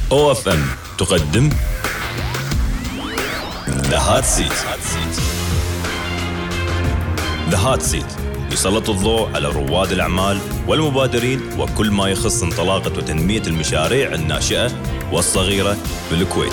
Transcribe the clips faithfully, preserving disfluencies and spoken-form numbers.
أو إف إم تقدم The Hot Seat. The Hot Seat يسلط الضوء على رواد الأعمال والمبادرين وكل ما يخص انطلاقة وتنمية المشاريع الناشئة والصغيرة بالكويت.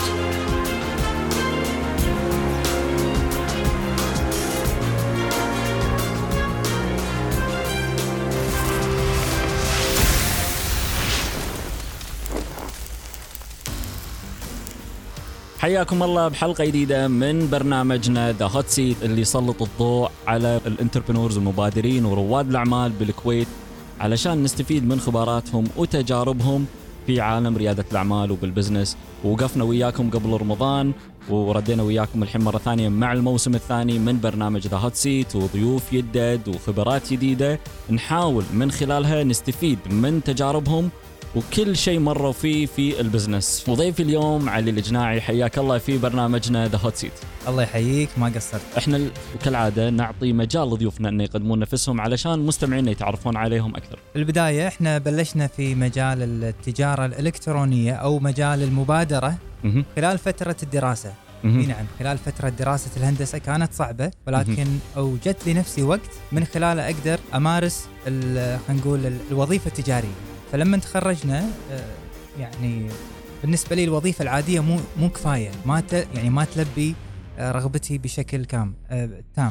حياكم الله بحلقة جديدة من برنامجنا The Hot Seat اللي يسلط الضوء على الانتربرنورز والمبادرين ورواد الأعمال بالكويت علشان نستفيد من خبراتهم وتجاربهم في عالم ريادة الأعمال وبالبزنس. ووقفنا وياكم قبل رمضان وردينا وياكم الحين مرة ثانية مع الموسم الثاني من برنامج The Hot Seat وضيوف يدد وخبرات جديدة نحاول من خلالها نستفيد من تجاربهم وكل شيء مروا فيه في البزنس. وضيفي اليوم علي الجناعي، حياك الله في برنامجنا The Hot Seat. الله يحييك، ما قصرت. احنا كالعادة نعطي مجال لضيوفنا ان يقدمون نفسهم علشان مستمعينا يتعرفون عليهم اكثر. في البداية احنا بلشنا في مجال التجارة الالكترونية او مجال المبادرة م- خلال فترة الدراسة. نعم، خلال فترة دراسة الهندسة كانت صعبة، ولكن اوجدت لنفسي وقت من خلاله اقدر امارس خلينا نقول الوظيفة التجارية. فلما تخرجنا يعني بالنسبة لي الوظيفة العادية مو مو كفاية، ما يعني ما تلبي رغبتي بشكل كام تام.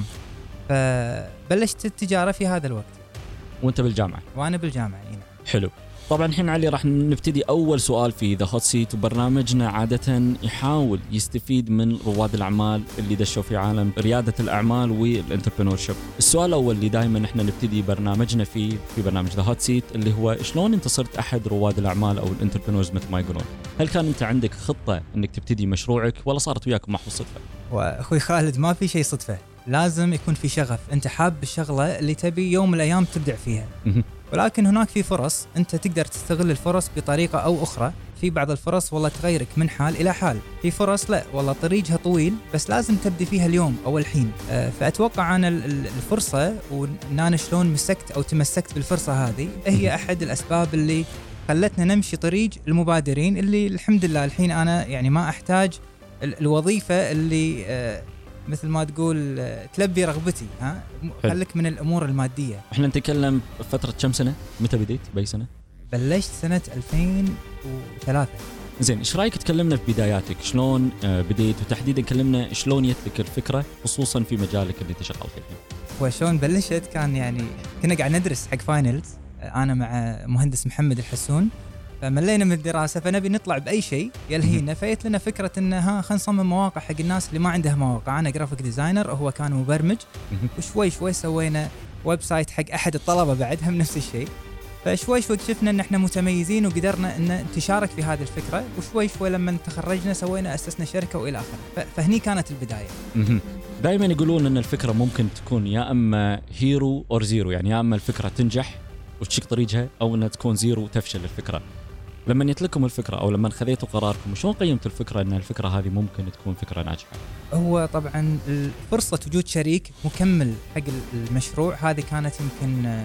فبلشت التجارة في هذا الوقت. وانت بالجامعة؟ وانا بالجامعة. نعم. حلو. طبعا الحين علي راح نبتدي أول سؤال في The Hot Seat، وبرنامجنا عادة يحاول يستفيد من رواد الأعمال اللي دشوا في عالم ريادة الأعمال والانتربرنورشيب. السؤال الأول اللي دائما احنا نبتدي برنامجنا فيه في برنامج The Hot Seat اللي هو شلون انت صرت أحد رواد الأعمال أو الانتربرنورز مثل ما يقولون؟ هل كان انت عندك خطة انك تبتدي مشروعك ولا صارت وياك محض صدفة؟ وأخوي خالد، ما في شيء صدفة، لازم يكون في شغف، انت حاب الشغلة اللي تبي يوم من الأيام تبدع فيها. ولكن هناك في فرص انت تقدر تستغل الفرص بطريقة او اخرى. في بعض الفرص والله تغيرك من حال الى حال، في فرص لا والله طريقها طويل بس لازم تبدي فيها اليوم او الحين. أه فاتوقع انا الفرصة وان انا شلون مسكت او تمسكت بالفرصة هذه هي احد الاسباب اللي خلتنا نمشي طريق المبادرين، اللي الحمد لله الحين انا يعني ما احتاج الوظيفة اللي أه مثل ما تقول تلبي رغبتي. ها خليك من الامور الماديه. احنا نتكلم فتره كم سنه؟ متى بديت؟ باي سنه؟ بلشت سنه ألفين وثلاثة. زين، ايش رايك تكلمنا في بداياتك؟ شلون بديت، وتحديدا كلمنا شلون جت لك الفكره خصوصا في مجالك اللي انت شغال فيه الحين؟ وشلون بلشت كان يعني كنا قاعد ندرس حق فاينلز انا مع مهندس محمد الحسون، فملينا من الدراسة فنبي نطلع بأي شيء يلهينا، فيت لنا فكرة إنه ها خلينا نصمم مواقع حق الناس اللي ما عندها مواقع. أنا جرافيك ديزاينر وهو كان مبرمج، وشوي شوي سوينا ويب سايت حق أحد الطلبة بعدها من نفس الشيء. فشوي شوي اكتشفنا إن إحنا متميزين وقدرنا إن نتشارك في هذه الفكرة، وشوي شوي لما تخرجنا سوينا أسسنا شركة وإلى آخره. فهني كانت البداية. دائما يقولون إن الفكرة ممكن تكون يا أما هيرو أو زيرو، يعني يا أما الفكرة تنجح وتشق طريقها أو إنها تكون زيرو وتفشل الفكرة. لما جتلكم الفكرة أو لما خذيتوا قراركم شلون قيمتوا الفكرة أن الفكرة هذه ممكن تكون فكرة ناجحة؟ هو طبعا فرصة وجود شريك مكمل حق المشروع هذه كانت يمكن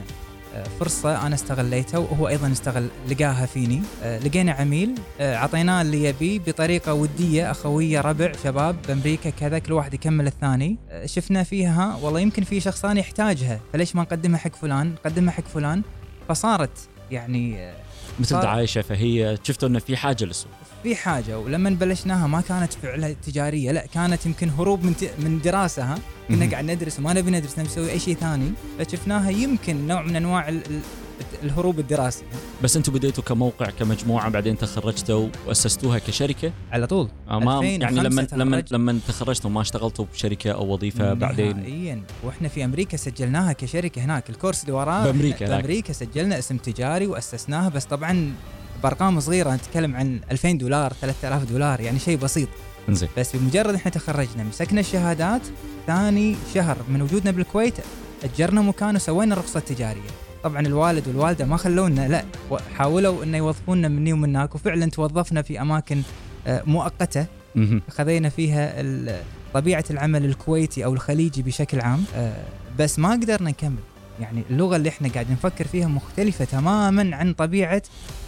فرصة أنا استغليتها وهو أيضا استغل لقاها فيني. لقينا عميل عطيناه اللي يبيه بطريقة ودية أخوية، ربع شباب بأمريكا كذا، كل واحد يكمل الثاني. شفنا فيها والله يمكن في شخص ثاني يحتاجها، فليش ما نقدمها حق فلان نقدمها حق فلان. فصارت يعني مثل دعاية شفهية، شفتوا أنه في حاجة للسوق، في حاجة. ولما بلشناها ما كانت فعلها تجارية، لا كانت يمكن هروب من ت... من دراسها. كنا قاعد ندرس وما نبي ندرس، نبي نسوي أي شيء ثاني، فشفناها يمكن نوع من أنواع ال... الهروب الدراسي. بس أنتوا بديتوا كموقع كمجموعة، بعدين تخرجتوا وأسستوها كشركة على طول. ما يعني لما لما لما تخرجتوا ما اشتغلتوا بشركة أو وظيفة بعدين؟ نهائيا. وإحنا في أمريكا سجلناها كشركة هناك، الكورس اللي وراه بأمريكا. بأمريكا سجلنا اسم تجاري وأسسناها، بس طبعا بأرقام صغيرة، نتكلم عن ألفين دولار ثلاثة آلاف دولار، يعني شيء بسيط. انزين. بس بمجرد إحنا تخرجنا مسكنا الشهادات، ثاني شهر من وجودنا بالكويت أجرنا مكان وسوينا الرخصة التجارية. طبعا الوالد والوالدة ما خلونا، لا حاولوا إنه يوظفونا مني ومناك، وفعلا توظفنا في أماكن مؤقتة خذينا فيها طبيعة العمل الكويتي أو الخليجي بشكل عام، بس ما قدرنا نكمل يعني اللغة اللي احنا قاعد نفكر فيها مختلفة تماما عن طبيعة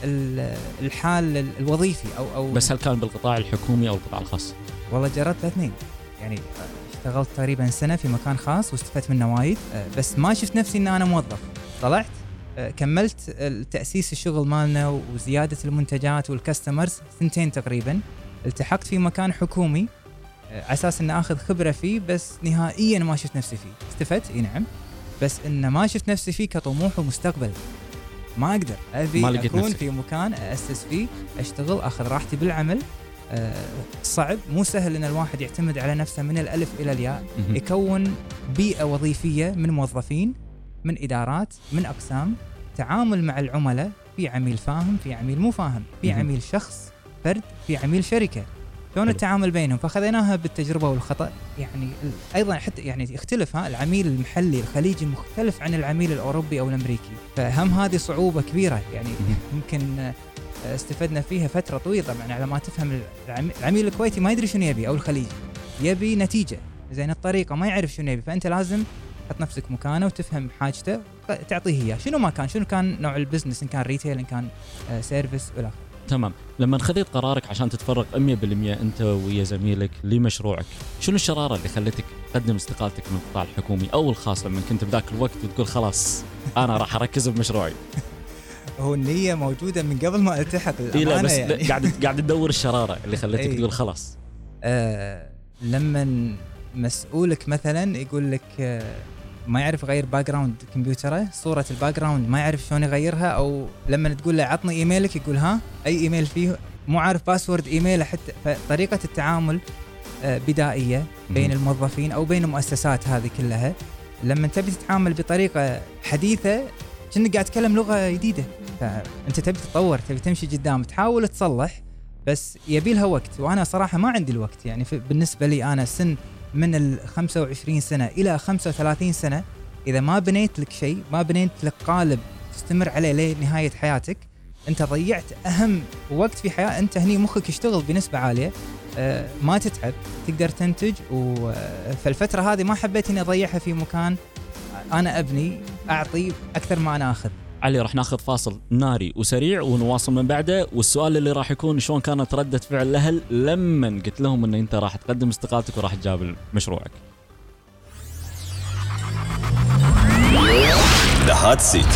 الحال الوظيفي أو أو بس هل كان بالقطاع الحكومي أو القطاع الخاص؟ والله جربت الاثنين، يعني اشتغلت تقريبا سنة في مكان خاص واستفدت منه وايد، بس ما شفت نفسي ان انا موظف. طلعت كملت تأسيس الشغل مالنا وزيادة المنتجات والكاستمرز سنتين تقريبا. التحقت في مكان حكومي على اساس ان اخذ خبرة فيه، بس نهائيا ما شفت نفسي فيه. استفدت اي نعم، بس ان ما شفت نفسي فيه كطموح ومستقبل. ما اقدر ابي اكون في مكان اسس فيه، اشتغل، اخذ راحتي بالعمل. أه صعب، مو سهل ان الواحد يعتمد على نفسه من الالف الى الياء، يكون بيئة وظيفية من موظفين، من ادارات، من اقسام، تعامل مع العملاء، في عميل فاهم، في عميل مو فاهم، في عميل شخص فرد، في عميل شركة، شلون التعامل بينهم. فخذيناها بالتجربة والخطأ. يعني ايضا حتى يعني يختلف، ها العميل المحلي الخليجي مختلف عن العميل الاوروبي او الامريكي، فهم هذه صعوبة كبيرة. يعني يمكن استفدنا فيها فترة طويلة. طبعا على ما تفهم العميل الكويتي ما يدري شنو يبي، او الخليجي يبي نتيجة زين الطريقة، ما يعرف شنو يبي، فانت لازم تحط نفسك مكانه وتفهم حاجته تعطيه اياه. شنو ما كان، شنو كان نوع البزنس، ان كان ريتيل، ان كان آه سيرفيس والى اخره. تمام. لما خذيت قرارك عشان تتفرغ مية بالمية انت ويا زميلك لمشروعك، شنو الشرارة اللي خلتك تقدم استقالتك من القطاع الحكومي او الخاص لما كنت بذاك الوقت وتقول خلاص انا راح اركز بمشروعي؟ هو النية موجودة من قبل ما التحق الأمانة، بس يعني. قاعد قاعد تدور الشرارة اللي خلتك تقول خلاص. آه لما مسؤولك مثلا يقول لك آه ما يعرف يغير باك جراوند كمبيوتره، صورة الباك جراوند ما يعرف شلون يغيرها، او لما تقول له عطني ايميلك يقول ها اي ايميل فيه، مو عارف باسورد ايميله حتى. فطريقة التعامل آه بدائية بين الموظفين او بين المؤسسات هذه كلها. لما تبي تتعامل بطريقة حديثة كأنك قاعد تتكلم لغة جديدة، فأنت تبي تتطور، تبي تمشي قدام، تحاول تصلح، بس يبي لها وقت. وأنا صراحة ما عندي الوقت. يعني بالنسبة لي أنا سن من ال خمسة وعشرين سنة إلى خمسة وثلاثين سنة، إذا ما بنيت لك شيء، ما بنيت لك قالب تستمر عليه لنهاية حياتك، أنت ضيعت أهم وقت في حياة. أنت هني مخك يشتغل بنسبة عالية، أه ما تتعب، تقدر تنتج. وفالفترة هذه ما حبيت إني أضيعها في مكان أنا أبني أعطي أكثر ما أنا أخذ. علي، راح ناخذ فاصل ناري وسريع ونواصل من بعده. والسؤال اللي راح يكون شلون كانت ردة فعل الأهل لما قلت لهم أن أنت راح تقدم استقالتك وراح تجاب مشروعك؟ The Hot Seat.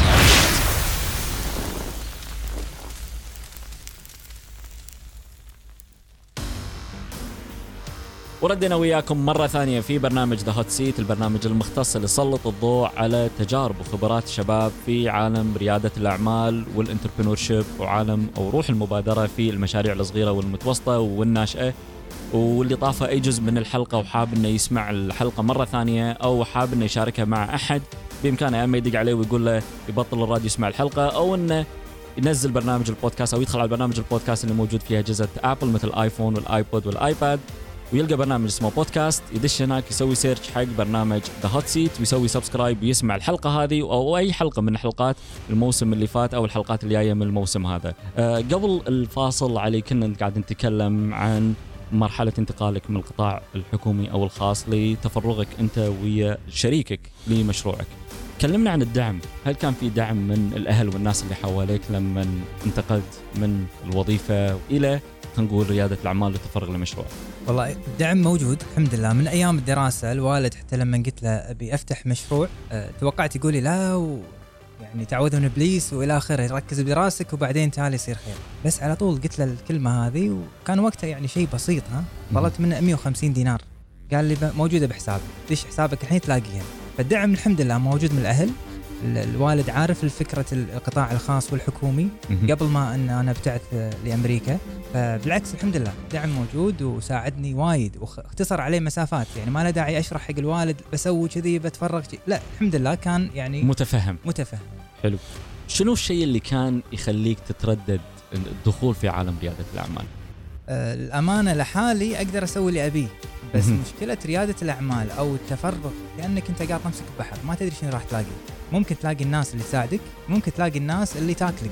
وردنا وياكم مرة ثانية في برنامج The Hot Seat، البرنامج المختص اللي يسلط الضوء على تجارب وخبرات الشباب في عالم ريادة الأعمال والانتربرنورشيب وعالم أو روح المبادرة في المشاريع الصغيرة والمتوسطة والناشئة. واللي طافه أي جزء من الحلقة وحاب إنه يسمع الحلقة مرة ثانية أو حاب إنه يشاركها مع أحد، بإمكانه أما يدق عليه ويقول له يبطل الراديو يسمع الحلقة، أو إنه ينزل برنامج البودكاست أو يدخل على برنامج البودكاست اللي موجود فيها أجهزة آبل مثل الآيفون والآيبود والآيباد، ويلقى برنامج اسمه بودكاست، يدش هناك يسوي سيرش حق برنامج The Hot Seat ويسوي سبسكرايب ويسمع الحلقة هذه أو أي حلقة من حلقات الموسم اللي فات أو الحلقات اللي جاية من الموسم هذا. أه قبل الفاصل علي كنا قاعد نتكلم عن مرحلة انتقالك من القطاع الحكومي أو الخاص لتفرغك أنت ويا شريكك لمشروعك. كلمنا عن الدعم. هل كان في دعم من الأهل والناس اللي حواليك لما انتقلت من الوظيفة إلى نقول ريادة الأعمال لتفرغ لمشروع؟ والله الدعم موجود الحمد لله من أيام الدراسة. الوالد حتى لما قلت له أبي أفتح مشروع أه توقعت يقولي لا و يعني تعوذ من إبليس وإلى آخره، ركز بدراسك وبعدين تعال يصير خير. بس على طول قلت له الكلمة هذه، وكان وقتها يعني شيء بسيط، ها طلبت منه مئة وخمسين دينار، قال لي موجودة بحسابي، دش حسابك الحين تلاقيها. فالدعم الحمد لله موجود من الأهل. الوالد عارف الفكرة القطاع الخاص والحكومي قبل ما أن أنا ابتعث لأمريكا، فبالعكس الحمد لله دعم موجود وساعدني وايد واختصر عليه مسافات. يعني ما له داعي أشرح حق الوالد بسوي كذي بتفرغ كذي، لا الحمد لله كان يعني متفهم متفهم. حلو. شنو الشيء اللي كان يخليك تتردد الدخول في عالم ريادة الأعمال؟ آه الأمانة لحالي أقدر أسوي اللي أبيه، بس مشكلة ريادة الأعمال أو التفرغ لأنك أنت قاعد تمسك بحر ما تدري شنو راح تلاقي. ممكن تلاقي الناس اللي تساعدك، ممكن تلاقي الناس اللي تاكلك.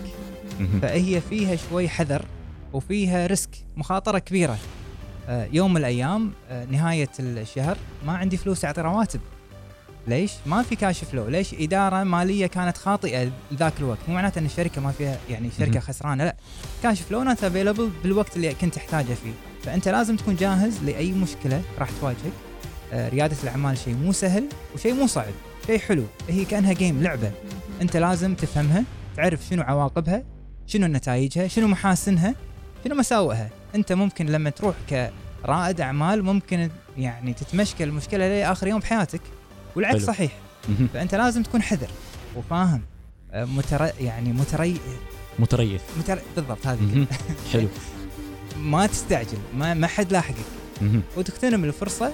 فهي فيها شوي حذر وفيها ريسك، مخاطرة كبيرة. آه يوم من الأيام آه نهاية الشهر ما عندي فلوس أعطي رواتب، ليش ما في كاش فلو؟ ليش إدارة مالية كانت خاطئة ذاك الوقت؟ مو معناته أن الشركة ما فيها يعني شركة خسرانة، لا، كاش فلو نات افيلبل بالوقت اللي كنت تحتاجه فيه. فأنت لازم تكون جاهز لأي مشكلة راح تواجهك. آه ريادة الأعمال شيء مو سهل وشيء مو صعب، شيء حلو، هي كأنها جيم، لعبة. أنت لازم تفهمها، تعرف شنو عواقبها، شنو نتائجها، شنو محاسنها، شنو مساوئها. أنت ممكن لما تروح كرائد أعمال ممكن يعني تتمشكل المشكلة لآخر يوم بحياتك، والعكس حلو. صحيح. فأنت لازم تكون حذر وفاهم، متر... يعني متري... متريث متر... بالضبط هذه. حلو. ما تستعجل، ما ما حد لاحقك، وتغتنم الفرصة،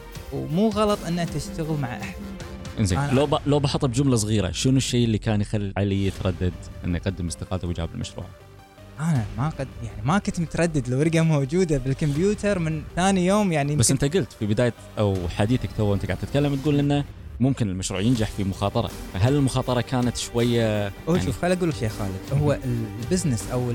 ومو غلط أن أنت تشتغل مع أحد. إنزين، لو ب... لو بحط بجملة صغيرة، شنو الشيء اللي كان يخلي علي يتردد إنه يقدم استقالته ويجاب المشروع؟ أنا ما قد يعني ما كنت متردد، الورقة موجودة بالكمبيوتر من ثاني يوم يعني. بس أنت قلت في بداية أو حديثك تو أنت قاعد تتكلم تقول إنه ممكن المشروع ينجح في مخاطرة، فهل المخاطرة كانت شوية يعني؟ شوف خليني أقول لك شيء خالد، هو البزنس أو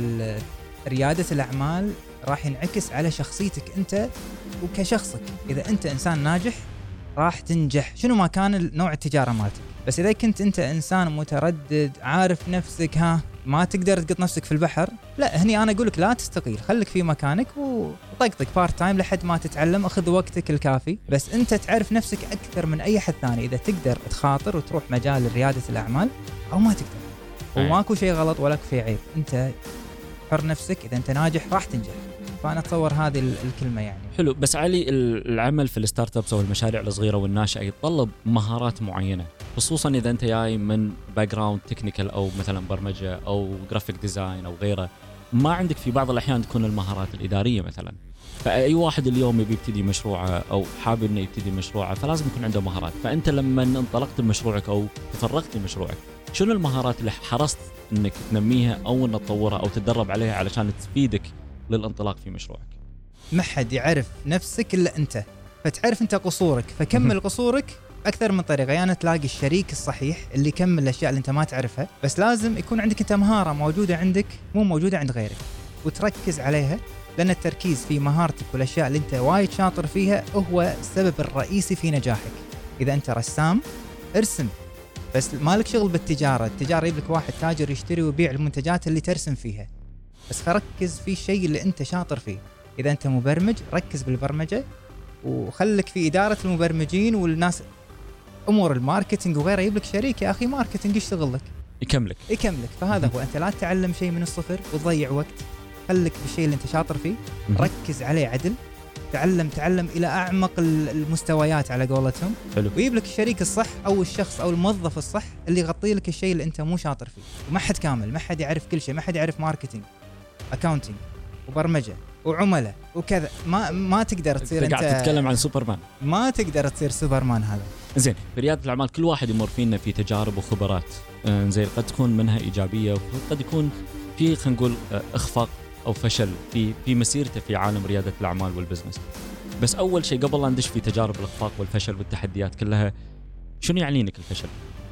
ريادة الأعمال راح ينعكس على شخصيتك أنت وكشخصك. إذا أنت إنسان ناجح راح تنجح شنو ما كان نوع التجارة مالتك. بس إذا كنت أنت إنسان متردد، عارف نفسك، ها ما تقدر تقط نفسك في البحر، لا، هني أنا أقولك لا تستقيل، خليك في مكانك وطقطق بارت تايم لحد ما تتعلم، أخذ وقتك الكافي. بس أنت تعرف نفسك أكثر من أي حد ثاني، إذا تقدر تخاطر وتروح مجال ريادة الأعمال أو ما تقدر، وماكو شيء غلط ولا في عيب. أنت حر نفسك، إذا أنت ناجح راح تنجح. فأنا أتصور هذه الكلمة يعني. حلو. بس علي، العمل في الستارت ابس أو المشاريع الصغيرة والناشئة يتطلب مهارات معينة، خصوصا إذا أنت جاي من باك جراوند تكنيكال أو مثلا برمجة أو جرافيك ديزاين أو غيره. ما عندك في بعض الأحيان تكون المهارات الإدارية مثلا. فأي واحد اليوم يبي يبتدي مشروعه أو حابب إنه يبتدي مشروعه فلازم يكون عنده مهارات. فأنت لما انطلقت بمشروعك أو تفرغت لمشروعك، شنو المهارات اللي حرصت إنك تنميها أو إنك تطورها أو تتدرب عليها علشان تفيدك للانطلاق في مشروعك؟ ما حد يعرف نفسك إلا أنت، فتعرف أنت قصورك، فكمل قصورك أكثر من طريقة. يعني تلاقي الشريك الصحيح اللي يكمل الأشياء اللي أنت ما تعرفها، بس لازم يكون عندك أنت مهارة موجودة عندك مو موجودة عند غيرك، وتركز عليها، لأن التركيز في مهارتك والأشياء اللي أنت وايد شاطر فيها هو السبب الرئيسي في نجاحك. إذا أنت رسام ارسم، بس مالك شغل بالتجارة. التجارة يجيب لك واحد تاجر يشتري ويبيع المنتجات اللي ترسم فيها، بس ركز في الشيء اللي أنت شاطر فيه. إذا أنت مبرمج ركز بالبرمجة، وخلك في إدارة المبرمجين والناس أمور الماركتينج وغيره. يجيب لك شريك يا أخي ماركتينج يشتغل لك، يكملك يكملك. فهذا هو، أنت لا تتعلم شيء من الصفر وتضيع وقت، خلك بالشيء اللي أنت شاطر فيه، ركز عليه عدل، تعلم تعلم إلى أعمق المستويات على قولتهم. ويجيب لك الشريك الصح أو الشخص أو الموظف الصح اللي يغطي لك الشيء اللي أنت مو شاطر فيه. وما حد كامل، ما حد يعرف كل شيء، ما حد يعرف ماركتينج، أكاونتينج، وبرمجة، وعملاء، وكذا. ما ما تقدر تصير انت قاعد تتكلم عن سوبرمان، ما تقدر تصير سوبرمان. هذا زين. في ريادة الأعمال كل واحد يمر فينا في تجارب وخبرات، زين، قد تكون منها إيجابية وقد يكون في خلينا نقول إخفاق أو فشل في في مسيرته في عالم ريادة الأعمال والبزنس. بس أول شيء قبل لا ندش في تجارب الإخفاق والفشل والتحديات كلها، شنو يعني لك الفشل؟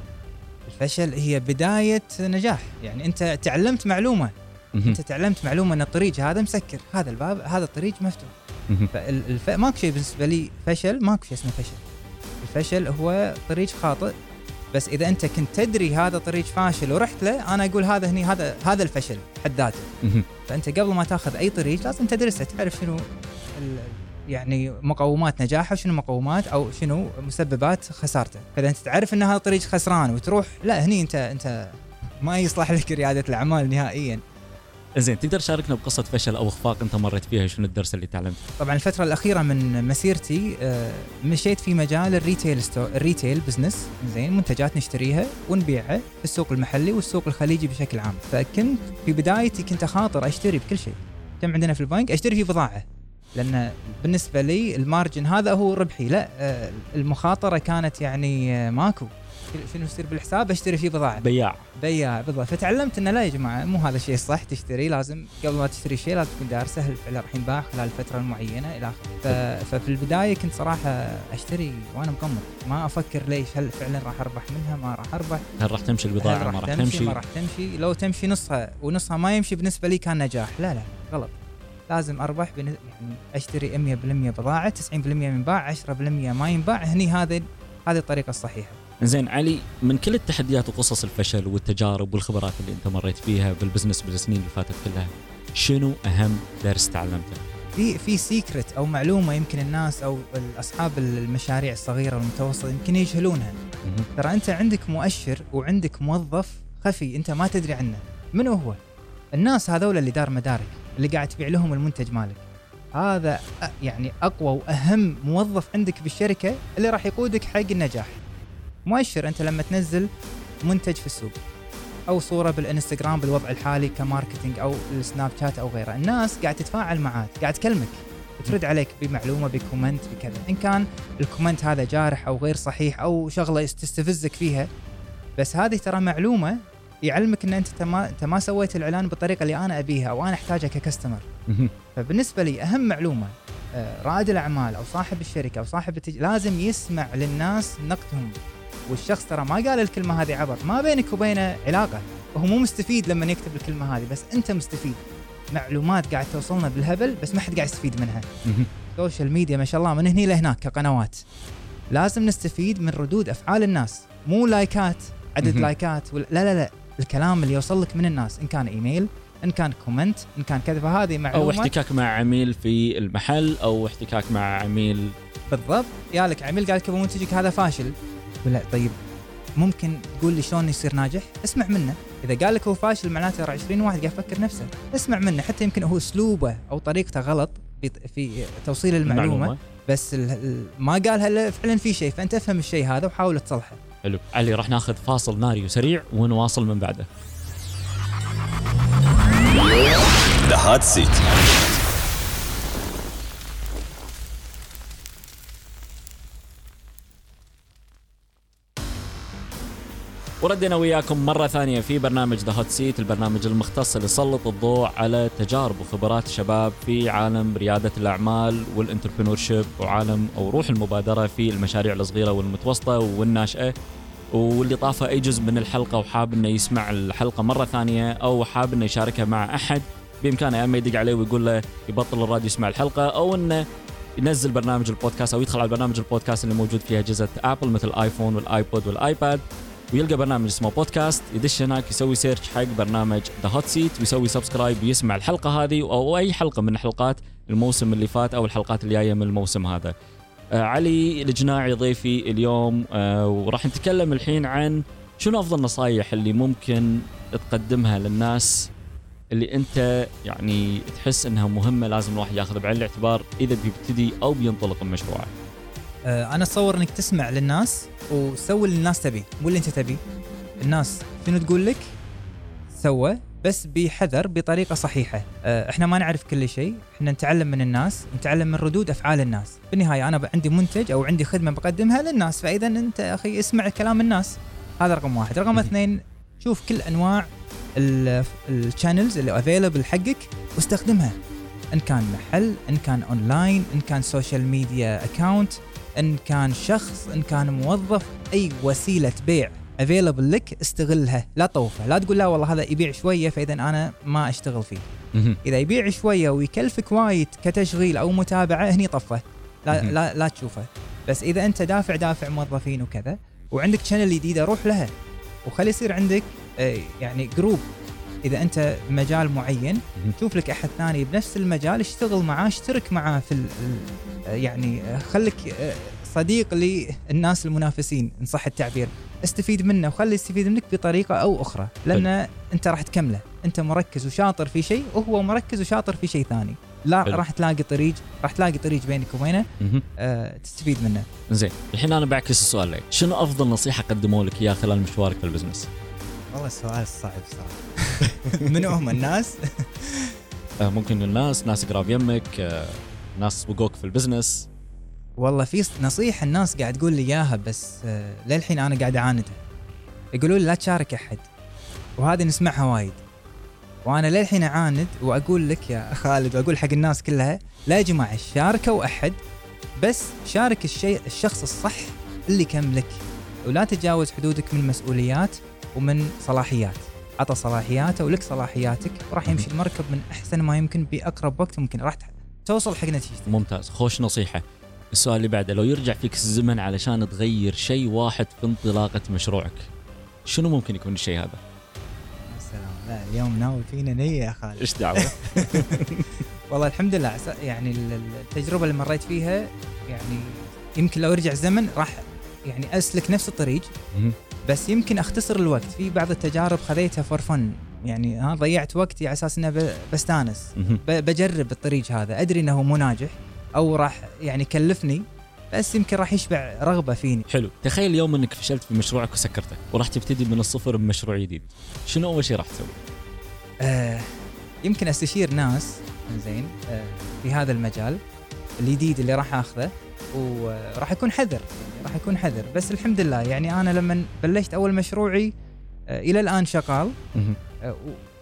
الفشل هي بداية نجاح. يعني أنت تعلمت معلومة، أنت تعلمت معلومة أن الطريق هذا مسكر، هذا الباب، هذا الطريق مفتوح. فالف... ماكو شيء بالنسبة لي فشل، ماكو شيء اسمه فشل. الفشل هو طريق خاطئ، بس إذا أنت كنت تدري هذا طريق فاشل ورحت له، أنا أقول هذا هني هذا هذا الفشل حد ذاته. فأنت قبل ما تأخذ أي طريق لازم تدرسه، تعرف شنو ال... يعني مقومات نجاحه، شنو مقومات أو شنو مسببات خسارته. فإذا أنت تعرف أن هذا طريق خسران وتروح، لا، هني أنت أنت ما يصلح لك ريادة الأعمال نهائيا. زين، تقدر تشاركنا بقصة فشل أو إخفاق أنت مريت فيها؟ شنو الدرس اللي تعلمته؟ طبعا الفترة الأخيرة من مسيرتي مشيت في مجال الريتيل ستو... الريتيل بزنس، زين، منتجات نشتريها ونبيعها في السوق المحلي والسوق الخليجي بشكل عام. فكنت في بدايتي كنت أخاطر أشتري بكل شيء. كم عندنا في البنك أشتري فيه بضاعة، لأن بالنسبة لي المارجن هذا هو ربحي. لا، المخاطرة كانت يعني ماكو، شنو يصير بالحساب أشتري فيه بضاعة، بياع بياع بالضبط. فتعلمت إن لا يا جماعة، مو هذا الشيء الصح. تشتري لازم قبل ما تشتري شيء لازم تكون دارسه هل فعلا راح ينباع خلال الفترة المعينة إلى آخره. ففي البداية كنت صراحة أشتري وأنا مقمر، ما أفكر ليش هل فعلا راح أربح منها، ما راح أربح، هل راح تمشي البضاعة، ما راح تمشي، ما راح تمشي. لو تمشي نصها ونصها ما يمشي بالنسبة لي كان نجاح. لا لا غلط، لازم أربح بن... يعني أشتري مية بالمية بضاعة، تسعين بالمية ينباع، عشرة بالمية ما ينباع. هني هذا هذه الطريقة الصحيحة. زين علي، من كل التحديات وقصص الفشل والتجارب والخبرات اللي انت مريت فيها بالبزنس بالسنين اللي فاتت كلها، شنو اهم درس تعلمته؟ في في سيكرت او معلومه يمكن الناس او اصحاب المشاريع الصغيره والمتوسطه يمكن يجهلونها. ترى انت عندك مؤشر وعندك موظف خفي انت ما تدري عنه. منو هو؟ الناس هذول اللي دار مدارك، اللي قاعد تبيع لهم المنتج مالك. هذا يعني اقوى واهم موظف عندك بالشركه اللي راح يقودك حق النجاح. مؤشر، انت لما تنزل منتج في السوق او صوره بالانستغرام بالوضع الحالي كماركتينج او السناب شات او غيره، الناس قاعد تتفاعل معك، قاعد تكلمك، ترد عليك بمعلومه بكومنت بكذا. ان كان الكومنت هذا جارح او غير صحيح او شغله تستفزك فيها، بس هذه ترى معلومه يعلمك ان انت ما انت ما سويت الاعلان بالطريقه اللي انا ابيها او انا احتاجها ككستمر. فبالنسبه لي اهم معلومه، رائد الاعمال او صاحب الشركه او صاحب التج... لازم يسمع للناس نقدهم. والشخص ترى ما قال الكلمه هذه عبط، ما بينك وبينه علاقه، وهو مو مستفيد لما يكتب الكلمه هذه، بس انت مستفيد. معلومات قاعد توصلنا بالهبل بس ما حد قاعد يستفيد منها. السوشيال ميديا ما شاء الله من هنا لهناك كقنوات، لازم نستفيد من ردود افعال الناس، مو لايكات عدد لايكات ولا لا لا لا الكلام اللي يوصل لك من الناس، ان كان ايميل، ان كان كومنت، ان كان كذا. فهذه معلومه، او احتكاك مع عميل في المحل، او احتكاك مع عميل بالضبط. يالك عميل قال لك منتجك هذا فاشل، ولا طيب ممكن تقول لي شلون يصير ناجح؟ اسمع منه. اذا قال لك هو فاشل معناته ترى عشرين واحد قاعد يفكر نفسه. اسمع منه، حتى يمكن هو اسلوبه او طريقته غلط في توصيل المعلومه, المعلومة. بس ما قالها فعلا في شيء، فانت افهم الشيء هذا وحاول تصلحه. حلو علي، راح ناخذ فاصل ناري وسريع ونواصل من بعده. The Hot Seat. وردنا وياكم مرة ثانية في برنامج The Hot Seat، البرنامج المختص اللي يسلط الضوء على تجارب وخبرات الشباب في عالم ريادة الأعمال والانتربرنورشيب وعالم أو روح المبادرة في المشاريع الصغيرة والمتوسطة والناشئة. واللي طافه أي جزء من الحلقة وحاب إنه يسمع الحلقة مرة ثانية أو حاب إنه يشاركها مع أحد، بإمكانه أما يدق عليه ويقول له يبطل الراديو يسمع الحلقة، أو إنه ينزل برنامج البودكاست أو يدخل على برنامج البودكاست اللي موجود فيه أجهزة أبل مثل الآيفون والآيبود والآيباد، ويلقى برنامج اسمه بودكاست، يدش هناك يسوي سيرش حق برنامج The Hot Seat ويسوي سبسكرايب ويسمع الحلقة هذه أو أي حلقة من حلقات الموسم اللي فات أو الحلقات اللي جاية من الموسم هذا. آه علي الجناعي ضيفي اليوم، آه وراح نتكلم الحين عن شنو أفضل نصايح اللي ممكن تقدمها للناس اللي أنت يعني تحس أنها مهمة لازم الواحد ياخذ بعين الاعتبار إذا بيبتدي أو بينطلق المشروع. أنا أتصور أنك تسمع للناس وسوي اللي الناس تبي، مو اللي أنت تبي. الناس شنو تقول لك سوى، بس بحذر بطريقة صحيحة. إحنا ما نعرف كل شيء، إحنا نتعلم من الناس، نتعلم من ردود أفعال الناس. بالنهاية أنا عندي منتج أو عندي خدمة بقدمها للناس، فإذا أنت أخي اسمع كلام الناس. هذا رقم واحد. رقم اثنين، شوف كل أنواع الشانلز اللي افيلبل حقك واستخدمها، ان كان محل، ان كان اونلاين، ان كان سوشيال ميديا اكاونت، ان كان شخص، ان كان موظف، اي وسيله بيع افيلبل لك استغلها، لا طوفه. لا تقول لا والله هذا يبيع شويه فاذا انا ما اشتغل فيه. اذا يبيع شويه ويكلفك وايد كتشغيل او متابعه، هني طفه، لا لا لا تشوفه. بس اذا انت دافع دافع موظفين وكذا وعندك شانل جديده، روح لها وخلي يصير عندك يعني جروب. إذا أنت مجال معين شوف لك أحد ثاني بنفس المجال، اشتغل معاه، اشترك معاه في يعني خليك صديق للناس المنافسين إن صح التعبير، استفيد منه وخلي يستفيد منك بطريقة أو أخرى، لأن أنت راح تكمله. أنت مركز وشاطر في شيء وهو مركز وشاطر في شيء ثاني، لا حلو. راح تلاقي طريق راح تلاقي طريق بينك وبينه آه تستفيد منه. زين، الحين أنا بعكس السؤال لك، شنو أفضل نصيحة قدموا لك إياه خلال مشوارك في البزنس؟ والله السؤال صعب صراحة. من هم الناس؟ ممكن الناس ناس قراب يمك، ناس سبقوك في البزنس. والله في نصيحة الناس قاعد تقول لي إياها، بس للحين أنا قاعد أعاندها. يقولوا لي لا تشارك أحد، وهذه نسمعها وايد، وأنا للحين أعاند وأقول لك يا خالد وأقول حق الناس كلها، لا يا جماعة شاركوا أحد، بس شارك الشيء الشخص الصح اللي كملك، ولا تتجاوز حدودك من مسؤوليات ومن صلاحيات. عطى صلاحياته ولك صلاحياتك، وراح يمشي المركب من أحسن ما يمكن بأقرب وقت ممكن، راح توصل حق نتيجتك. ممتاز، خوش نصيحة. السؤال اللي بعده، لو يرجع فيك الزمن علشان تغير شيء واحد في انطلاقة مشروعك، شنو ممكن يكون الشيء هذا؟ السلام، لا اليوم ناوي فينا نية يا خالد. إيش دعوة؟ والله الحمد لله، يعني التجربة اللي مريت فيها يعني يمكن لو رجع الزمن راح يعني أسلك نفس الطريق، بس يمكن أختصر الوقت. في بعض التجارب خذيتها فور فن، يعني ها ضيعت وقتي على أساس إنه بستانس، بجرب الطريق هذا، أدري إنه مو ناجح أو راح يعني كلفني، بس يمكن راح يشبع رغبة فيني. حلو. تخيل يوم إنك فشلت في مشروعك وسكرته وراح تبتدي من الصفر بمشروع جديد، شنو أول شيء راح تسوي؟ آه يمكن أستشير ناس زين آه في هذا المجال الجديد اللي راح أخذه، وراح يكون حذر، راح يكون حذر. بس الحمد لله يعني أنا لما بلشت أول مشروعي آه إلى الآن شغال، آه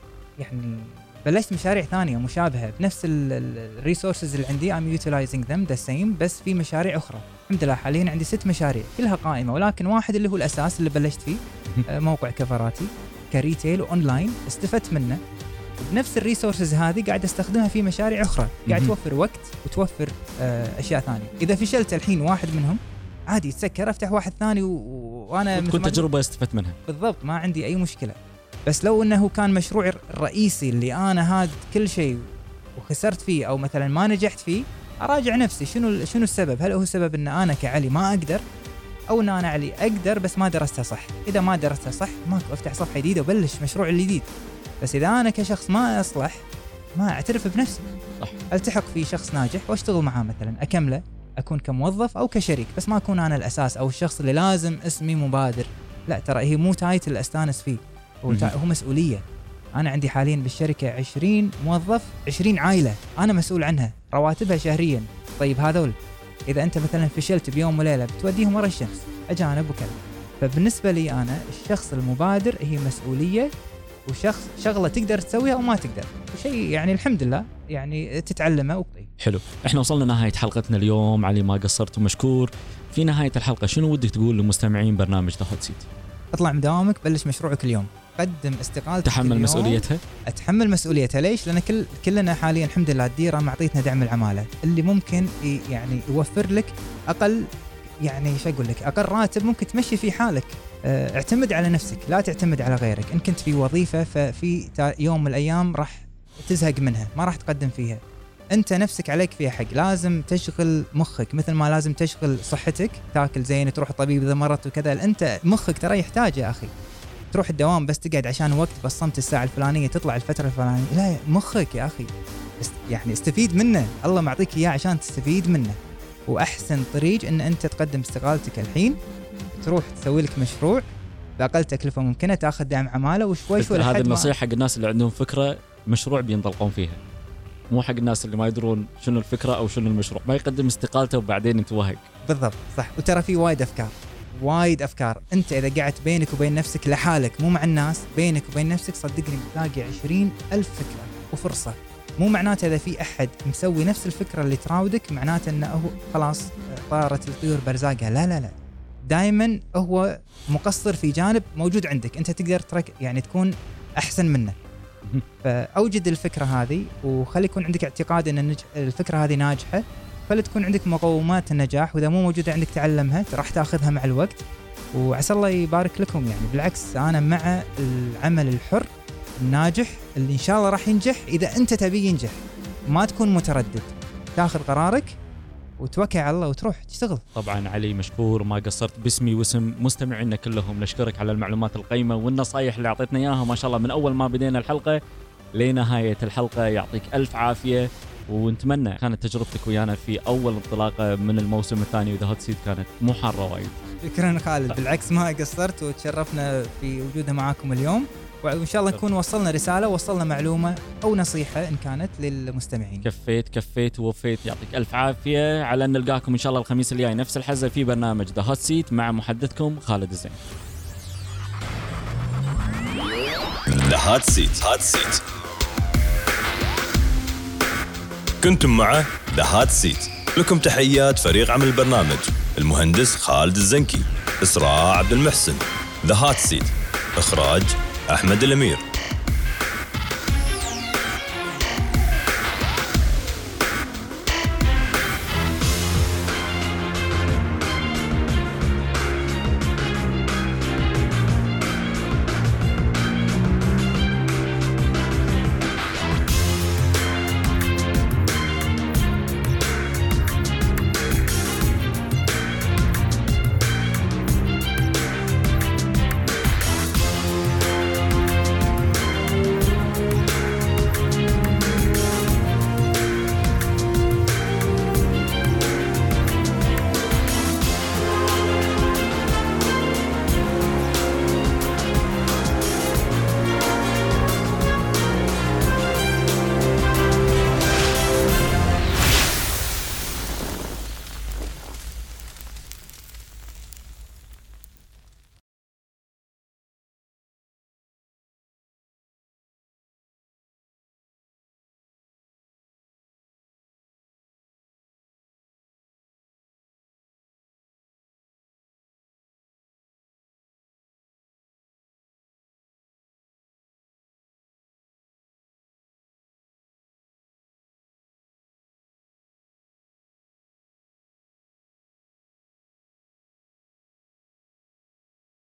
يعني بلشت مشاريع ثانية مشابهة بنفس الريسورسز اللي عندي I'm utilizing them the same، بس في مشاريع أخرى. الحمد لله حاليا عندي ست مشاريع كلها قائمة، ولكن واحد اللي هو الأساس اللي بلشت فيه آه موقع كفراتي كريتيل وأونلاين، استفدت منه، وبنفس الريسورسز هذه قاعد استخدمها في مشاريع أخرى، قاعد توفر وقت وتوفر آه أشياء ثانية. إذا فشلت الحين واحد منهم عادي يتسكر، أفتح واحد ثاني و... وأنا تكون تجربة استفدت منها بالضبط، ما عندي أي مشكلة. بس لو أنه كان مشروعي الرئيسي اللي أنا هاد كل شيء وخسرت فيه أو مثلا ما نجحت فيه، أراجع نفسي شنو شنو السبب. هل هو السبب أن أنا كعلي ما أقدر، أو أن أنا علي أقدر بس ما درستها صح؟ إذا ما درستها صح ماكو، أفتح صفحة جديدة وبلش مشروع الجديد. بس إذا أنا كشخص ما أصلح، ما أعترف بنفسي، صح. ألتحق في شخص ناجح وأشتغل معاه، مثلا أكمله، أكون كموظف أو كشريك، بس ما أكون أنا الأساس أو الشخص اللي لازم اسمي مبادر. لا، ترى هي مو تايتل أستانس فيه، هو, هو مسؤولية. أنا عندي حاليا بالشركة عشرين موظف، عشرين عائلة أنا مسؤول عنها، رواتبها شهريا. طيب هذول إذا أنت مثلا فشلت بيوم وليلة بتوديهم ورا الشمس، أجانب وكذا. فبالنسبة لي أنا الشخص المبادر هي مسؤولية، وشخص شغلة تقدر تسويها أو ما تقدر، وشيء يعني الحمد لله يعني تتعلمه. حلو. احنا وصلنا نهاية حلقتنا اليوم. علي ما قصرت ومشكور. في نهاية الحلقة شنو ودك تقول لمستمعين برنامج ذا هوت سيت؟ اطلع من دوامك، بلش مشروعك اليوم، قدم استقالتك، تحمل مسؤوليتها. اتحمل مسؤوليتها. ليش؟ لان كل كلنا حاليا الحمد لله الديره معطيتنا دعم العماله اللي ممكن يعني يوفر لك اقل، يعني ايش اقول لك، اقل راتب ممكن تمشي في حالك. اه اعتمد على نفسك، لا تعتمد على غيرك. ان كنت في وظيفه ففي يوم من الايام راح تزهق منها، ما راح تقدم فيها. انت نفسك عليك فيها حق، لازم تشغل مخك مثل ما لازم تشغل صحتك، تاكل زين، تروح الطبيب اذا مرضت وكذا. انت مخك ترى يحتاج يا اخي. تروح الدوام بس تقعد عشان وقت بصمت الساعه الفلانيه تطلع الفتره الفلانيه، لا، مخك يا اخي است يعني استفيد منه، الله معطيك اياه عشان تستفيد منه. واحسن طريق ان انت تقدم استقالتك الحين، تروح تسوي لك مشروع باقل تكلفه ممكنه، تاخذ دعم عماله وشوي شوي. هذه النصيحه حق الناس اللي عندهم فكره مشروع بينطلقون فيها، مو حق الناس اللي ما يدرون شنو الفكرة أو شنو المشروع، ما يقدم استقالته وبعدين يتوهق. بالضبط، صح. وترى في وايد أفكار، وايد أفكار. أنت إذا قعدت بينك وبين نفسك لحالك، مو مع الناس، بينك وبين نفسك، صدقني بتلاقي عشرين ألف فكرة وفرصة. مو معناته إذا في أحد مسوي نفس الفكرة اللي تراودك معناته أنه خلاص طارت الطيور برزاقها. لا لا لا، دائما هو مقصر في جانب موجود عندك، أنت تقدر ترك يعني تكون أحسن منه. فأوجد الفكرة هذه وخلي يكون عندك اعتقاد أن الفكرة هذه ناجحة، خلي تكون عندك مقومات النجاح، وإذا مو موجودة عندك تعلمها، راح تأخذها مع الوقت، وعسى الله يبارك لكم. يعني بالعكس أنا مع العمل الحر الناجح اللي إن شاء الله راح ينجح. إذا أنت تبي ينجح ما تكون متردد، تأخذ قرارك وتوكل على الله وتروح تشتغل. طبعا علي مشكور، ما قصرت. باسمي واسم مستمعينا كلهم نشكرك على المعلومات القيمة والنصايح اللي أعطيتنا إياها ما شاء الله من أول ما بدينا الحلقة لنهاية الحلقة. يعطيك ألف عافية، ونتمنى كانت تجربتك ويانا في أول انطلاقة من الموسم الثاني وذا هوت سيت كانت مو حارة وايد. شكرا خالد، بالعكس ما قصرت، وتشرفنا في وجودنا معاكم اليوم، وإن شاء الله نكون وصلنا رسالة، وصلنا معلومة أو نصيحة إن كانت للمستمعين. كفيت كفيت ووفيت. يعطيك ألف عافية، على أن نلقاكم إن شاء الله الخميس الجاي نفس الحزة في برنامج ذا هوت سيت مع محدثكم خالد الزين. ذا هوت سيت هوت سيت كنتم مع ذا هوت سيت. لكم تحيات فريق عمل البرنامج، المهندس خالد الزنكي، إسراء عبد المحسن. ذا هوت سيت إخراج أحمد الأمير.